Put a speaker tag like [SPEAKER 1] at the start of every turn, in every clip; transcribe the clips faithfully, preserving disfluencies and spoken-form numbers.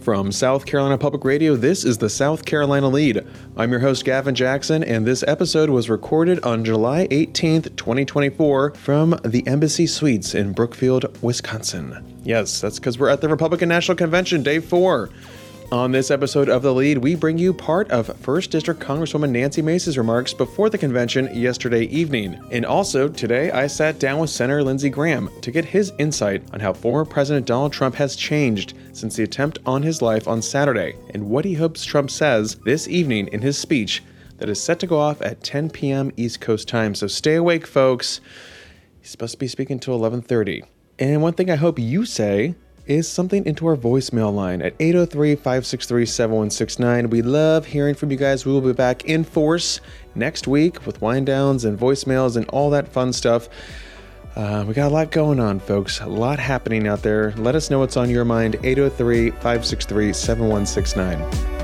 [SPEAKER 1] From South Carolina Public Radio, this is the South Carolina Lead. I'm your host, Gavin Jackson, and this episode was recorded on July eighteenth, twenty twenty-four from the Embassy Suites in Brookfield, Wisconsin. Yes, that's because we're at the Republican National Convention, day four. On this episode of The Lead, we bring you part of first District Congresswoman Nancy Mace's remarks before the convention yesterday evening. And also, today I sat down with Senator Lindsey Graham to get his insight on how former President Donald Trump has changed since the attempt on his life on Saturday, and what he hopes Trump says this evening in his speech that is set to go off at ten p.m. East Coast time. So stay awake, folks. He's supposed to be speaking till eleven thirty. And one thing I hope you say is something into our voicemail line at eight oh three, five six three, seven one six nine. We love hearing from you guys. We will be back in force next week with wind downs and voicemails and all that fun stuff. Uh, we got a lot going on, folks. A lot happening out there. Let us know what's on your mind. eight oh three, five six three, seven one six nine.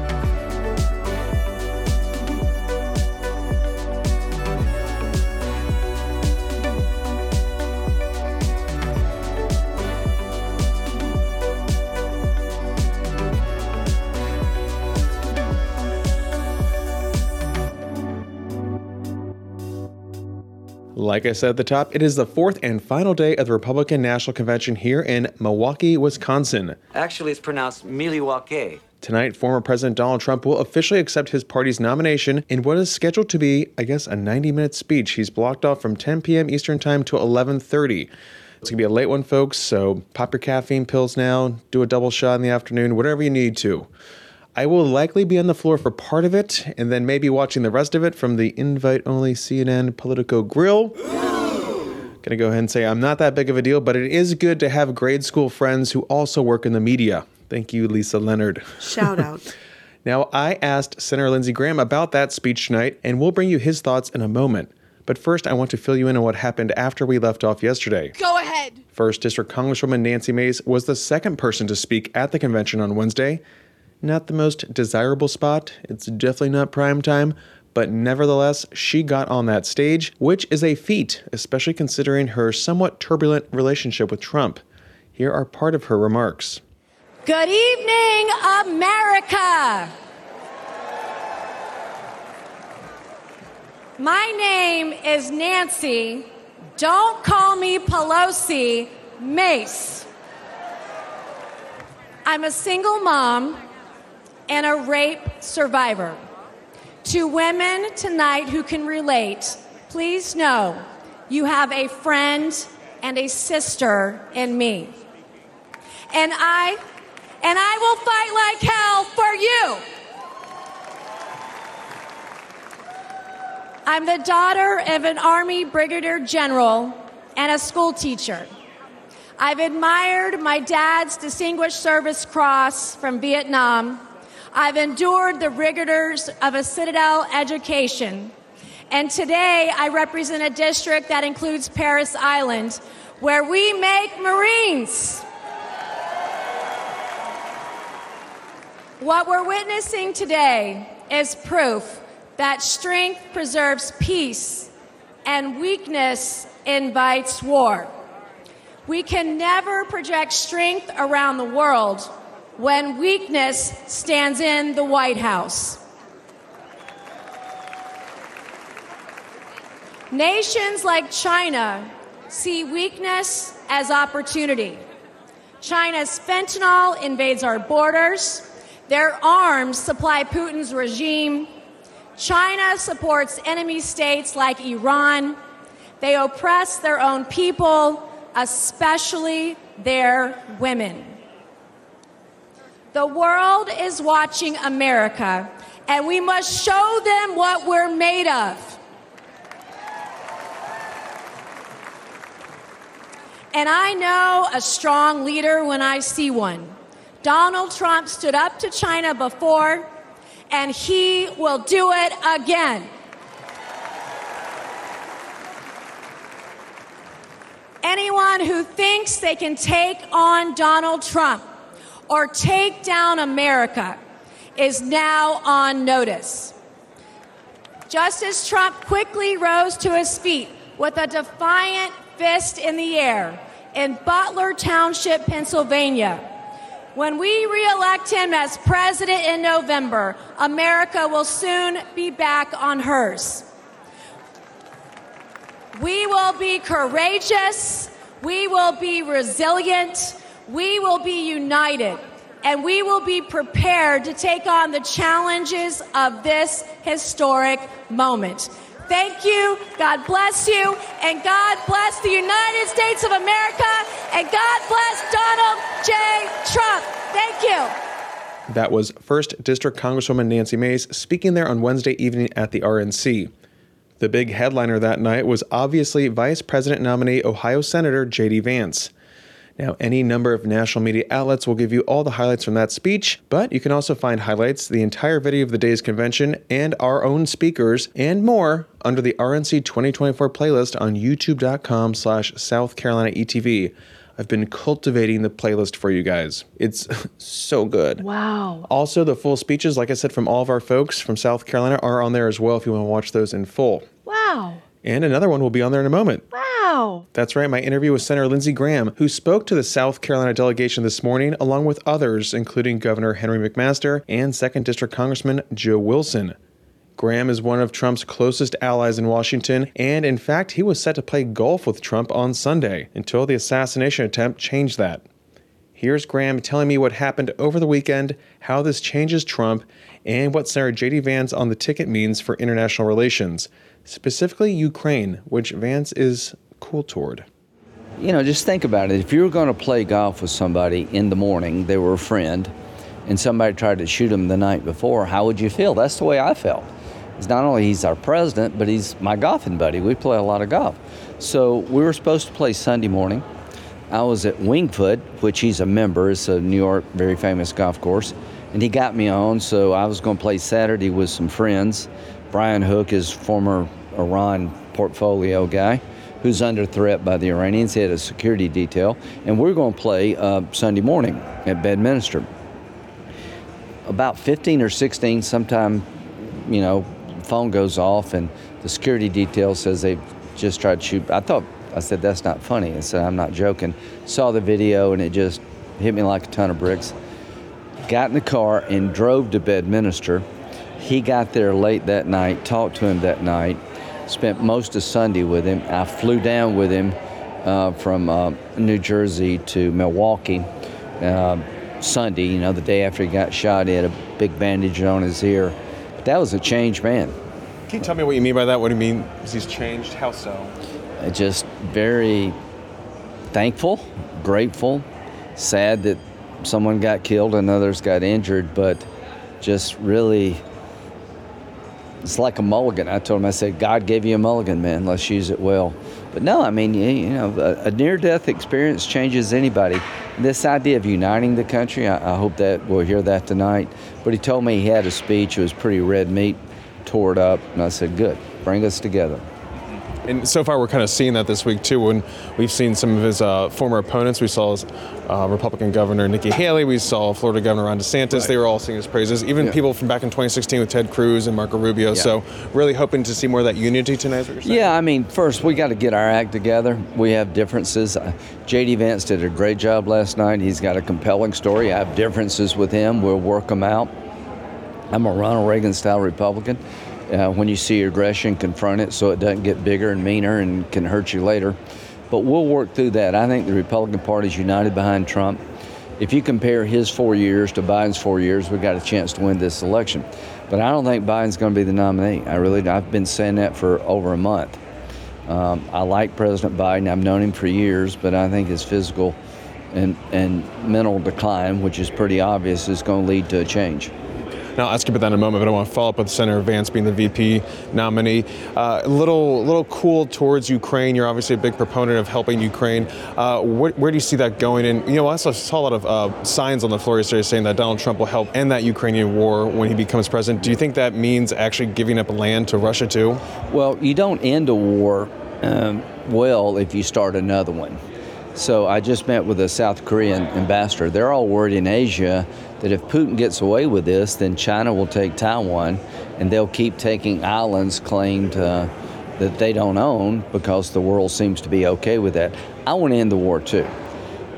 [SPEAKER 1] Like I said at the top, it is the fourth and final day of the Republican National Convention here in Milwaukee, Wisconsin.
[SPEAKER 2] Actually, it's pronounced Milwaukee.
[SPEAKER 1] Tonight, former President Donald Trump will officially accept his party's nomination in what is scheduled to be, I guess, a ninety-minute speech. He's blocked off from ten p.m. Eastern Time to eleven thirty. It's going to be a late one, folks, so pop your caffeine pills now, do a double shot in the afternoon, whatever you need to. I will likely be on the floor for part of it, and then maybe watching the rest of it from the invite-only C N N Politico Grill. Gonna go ahead and say I'm not that big of a deal, but it is good to have grade school friends who also work in the media. Thank you, Lisa Leonard.
[SPEAKER 3] Shout out.
[SPEAKER 1] Now, I asked Senator Lindsey Graham about that speech tonight, and we'll bring you his thoughts in a moment. But first, I want to fill you in on what happened after we left off yesterday.
[SPEAKER 3] Go ahead.
[SPEAKER 1] First District Congresswoman Nancy Mace was the second person to speak at the convention on Wednesday. Not the most desirable spot. It's definitely not prime time, but nevertheless, she got on that stage, which is a feat, especially considering her somewhat turbulent relationship with Trump. Here are part of her remarks.
[SPEAKER 4] Good evening, America. My name is Nancy. Don't call me Pelosi, Mace. I'm a single mom and a rape survivor. To women tonight who can relate, please know you have a friend and a sister in me. And I, and I will fight like hell for you. I'm the daughter of an Army Brigadier General and a school teacher. I've admired my dad's Distinguished Service Cross from Vietnam. I've endured the rigors of a Citadel education, and today I represent a district that includes Parris Island, where we make Marines. What we're witnessing today is proof that strength preserves peace and weakness invites war. We can never project strength around the world when weakness stands in the White House. Nations like China see weakness as opportunity. China's fentanyl invades our borders. Their arms supply Putin's regime. China supports enemy states like Iran. They oppress their own people, especially their women. The world is watching America, and we must show them what we're made of. And I know a strong leader when I see one. Donald Trump stood up to China before, and he will do it again. Anyone who thinks they can take on Donald Trump or take down America is now on notice. Just as Trump quickly rose to his feet with a defiant fist in the air in Butler Township, Pennsylvania, When we re-elect him as president in November, America will soon be back on hers. We will be courageous, we will be resilient, we will be united, and we will be prepared to take on the challenges of this historic moment. Thank you, God bless you, and God bless the United States of America, and God bless Donald J. Trump. Thank you.
[SPEAKER 1] That was first District Congresswoman Nancy Mace speaking there on Wednesday evening at the R N C. The big headliner that night was obviously Vice President nominee Ohio Senator J D Vance. Now, any number of national media outlets will give you all the highlights from that speech, but you can also find highlights, the entire video of the day's convention, and our own speakers, and more under the R N C twenty twenty-four playlist on youtube.com slash South Carolina ETV. I've been cultivating the playlist for you guys. It's so good.
[SPEAKER 3] Wow.
[SPEAKER 1] Also, the full speeches, like I said, from all of our folks from South Carolina are on there as well if you want to watch those in full.
[SPEAKER 3] Wow.
[SPEAKER 1] And another one will be on there in a moment.
[SPEAKER 3] Wow.
[SPEAKER 1] That's right, my interview with Senator Lindsey Graham, who spoke to the South Carolina delegation this morning, along with others, including Governor Henry McMaster and second District Congressman Joe Wilson. Graham is one of Trump's closest allies in Washington, and in fact, he was set to play golf with Trump on Sunday, until the assassination attempt changed that. Here's Graham telling me what happened over the weekend, how this changes Trump, and what Senator J D Vance on the ticket means for international relations, specifically Ukraine, which Vance is cool toward.
[SPEAKER 5] You know, just think about it. If you were going to play golf with somebody in the morning, they were a friend, and somebody tried to shoot them the night before, how would you feel? That's the way I felt. It's not only he's our president, but he's my golfing buddy. We play a lot of golf. So we were supposed to play Sunday morning. I was at Wingfoot, which he's a member. It's a New York very famous golf course. And he got me on, so I was going to play Saturday with some friends. Brian Hook is former Iran portfolio guy who's under threat by the Iranians. He had a security detail. And we're going to play uh, Sunday morning at Bedminster. About fifteen or sixteen, sometime, you know, phone goes off and the security detail says they've just tried to shoot. I thought, I said, that's not funny. I said, I'm not joking. Saw the video and it just hit me like a ton of bricks. Got in the car and drove to Bedminster. He got there late that night, talked to him that night, spent most of Sunday with him. I flew down with him uh, from uh, New Jersey to Milwaukee uh, Sunday, you know, the day after he got shot. He had a big bandage on his ear. But that was a changed man.
[SPEAKER 1] Can you tell me what you mean by that? What do you mean he's changed? How so?
[SPEAKER 5] Uh, just very thankful, grateful, sad that someone got killed and others got injured, but just really, it's like a mulligan. I told him, I said, God gave you a mulligan, man. Let's use it well. But no, I mean, you, you know, a, a near-death experience changes anybody. This idea of uniting the country, I, I hope that we'll hear that tonight. But he told me he had a speech. It was pretty red meat, tore it up. And I said, good, bring us together.
[SPEAKER 1] And so far, we're kind of seeing that this week, too, when we've seen some of his uh, former opponents. We saw his uh, Republican Governor Nikki Haley. We saw Florida Governor Ron DeSantis. Right. They were all singing his praises. Even yeah. people from back in twenty sixteen with Ted Cruz and Marco Rubio. Yeah. So really hoping to see more of that unity tonight, is what you're saying?
[SPEAKER 5] Yeah, I mean, first, we got to get our act together. We have differences. Uh, J D Vance did a great job last night. He's got a compelling story. I have differences with him. We'll work them out. I'm a Ronald Reagan-style Republican. Uh, when you see aggression, confront it so it doesn't get bigger and meaner and can hurt you later. But we'll work through that. I think the Republican Party is united behind Trump. If you compare his four years to Biden's four years, we've got a chance to win this election. But I don't think Biden's going to be the nominee. I really, I've been saying that for over a month. Um, I like President Biden. I've known him for years, but I think his physical and, and mental decline, which is pretty obvious, is going to lead to a change.
[SPEAKER 1] Now, I'll ask you about that in a moment, but I want to follow up with Senator Vance being the V P nominee. Uh, a little little cool towards Ukraine. You're obviously a big proponent of helping Ukraine. Uh, where, where do you see that going? And, you know, I also saw a lot of uh, signs on the floor yesterday saying that Donald Trump will help end that Ukrainian war when he becomes president. Do you think that means actually giving up land to Russia, too?
[SPEAKER 5] Well, you don't end a war um, well if you start another one. So I just met with a South Korean ambassador. They're all worried in Asia that if Putin gets away with this, then China will take Taiwan, and they'll keep taking islands claimed uh, that they don't own because the world seems to be okay with that. I want to end the war too.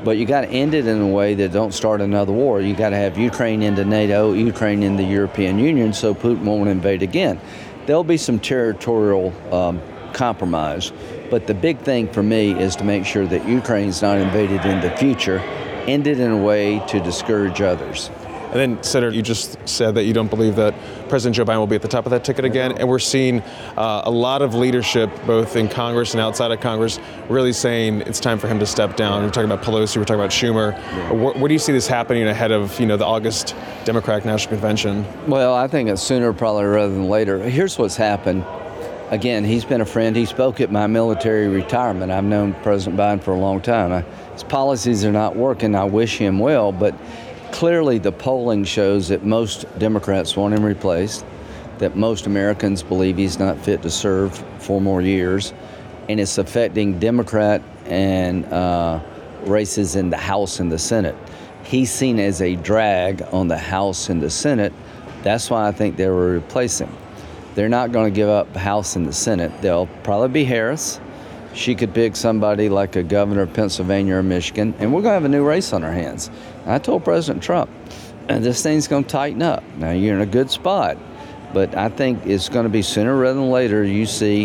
[SPEAKER 5] But you got to end it in a way that don't start another war. You got to have Ukraine into NATO, Ukraine in the European Union, so Putin won't invade again. There'll be some territorial um, compromise, but the big thing for me is to make sure that Ukraine's not invaded in the future, end it in a way to discourage others.
[SPEAKER 1] And then, Senator, you just said that you don't believe that President Joe Biden will be at the top of that ticket again. And we're seeing uh, a lot of leadership, both in Congress and outside of Congress, really saying it's time for him to step down. We're talking about Pelosi, we're talking about Schumer. Yeah. Where, where do you see this happening ahead of, you know, the August Democratic National Convention?
[SPEAKER 5] Well, I think it's sooner probably rather than later. Here's what's happened. Again, he's been a friend. He spoke at my military retirement. I've known President Biden for a long time. I, his policies are not working. I wish him well, but clearly, the polling shows that most Democrats want him replaced, that most Americans believe he's not fit to serve four more years, and it's affecting Democrat and uh, races in the House and the Senate. He's seen as a drag on the House and the Senate. That's why I think they were replacing him. They're not going to give up the House and the Senate. They'll probably be Harris. She could pick somebody like a governor of Pennsylvania or Michigan, and we're going to have a new race on our hands. I told President Trump, and this thing's going to tighten up. Now, you're in a good spot, but I think it's going to be sooner rather than later you see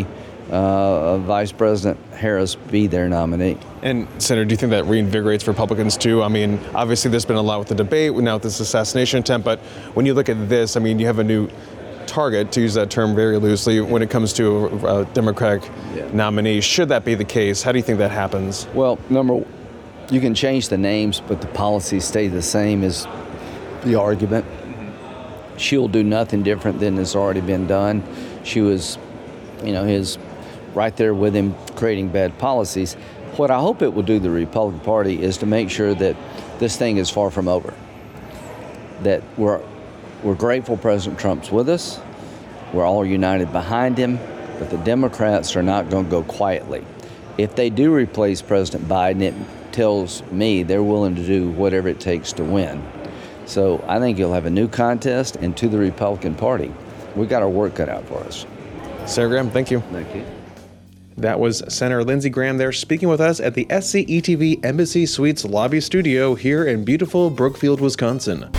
[SPEAKER 5] uh, Vice President Harris be their nominee.
[SPEAKER 1] And, Senator, do you think that reinvigorates Republicans, too? I mean, obviously there's been a lot with the debate, now with this assassination attempt, but when you look at this, I mean, you have a new target, to use that term very loosely, when it comes to a Democratic yeah. nominee. Should that be the case? How do you think that happens?
[SPEAKER 5] Well, number one, you can change the names, but the policies stay the same is the argument. Mm-hmm. She'll do nothing different than has already been done. She was, you know, his right there with him creating bad policies. What I hope it will do the Republican Party is to make sure that this thing is far from over. That we're we're grateful President Trump's with us. We're all united behind him, but the Democrats are not going to go quietly. If they do replace President Biden, it tells me they're willing to do whatever it takes to win. So I think you'll have a new contest, and to the Republican Party, we've got our work cut out for us.
[SPEAKER 1] Senator Graham, thank you.
[SPEAKER 5] Thank you.
[SPEAKER 1] That was Senator Lindsey Graham there speaking with us at the S C E T V Embassy Suites lobby studio here in beautiful Brookfield, Wisconsin.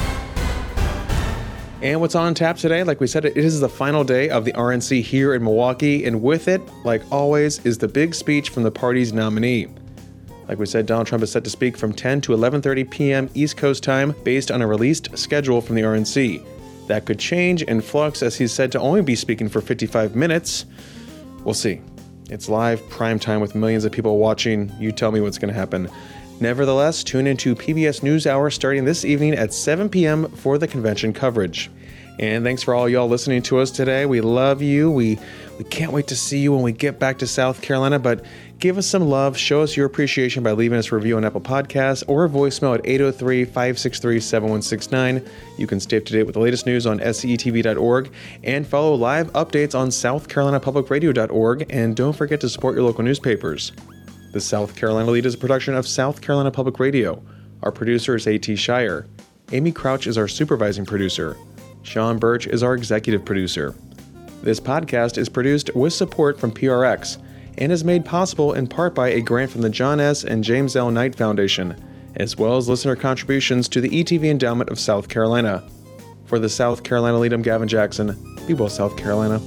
[SPEAKER 1] And what's on tap today, like we said, it is the final day of the R N C here in Milwaukee, and with it, like always, is the big speech from the party's nominee. Like we said, Donald Trump is set to speak from ten to eleven thirty p.m. East Coast time based on a released schedule from the R N C. That could change and flux as he's said to only be speaking for fifty-five minutes. We'll see. It's live prime time with millions of people watching. You tell me what's going to happen. Nevertheless, tune into P B S NewsHour starting this evening at seven p.m. for the convention coverage. And thanks for all y'all listening to us today. We love you. We we can't wait to see you when we get back to South Carolina, but give us some love. Show us your appreciation by leaving us a review on Apple Podcasts or a voicemail at eight oh three, five six three, seven one six nine. You can stay up to date with the latest news on S C E T V dot org and follow live updates on South Carolina Public Radio dot org. And don't forget to support your local newspapers. The South Carolina Lead is a production of South Carolina Public Radio. Our producer is A T Shire. Amy Crouch is our supervising producer. Sean Birch is our executive producer. This podcast is produced with support from P R X and is made possible in part by a grant from the John S. and James L. Knight Foundation, as well as listener contributions to the E T V Endowment of South Carolina. For the South Carolina Lead, I'm Gavin Jackson. Be well, South Carolina.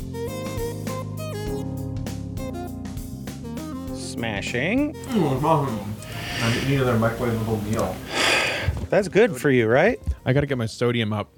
[SPEAKER 3] Smashing.
[SPEAKER 1] Mm, I need another microwavable meal.
[SPEAKER 3] That's good for you, right?
[SPEAKER 1] I got to get my sodium up.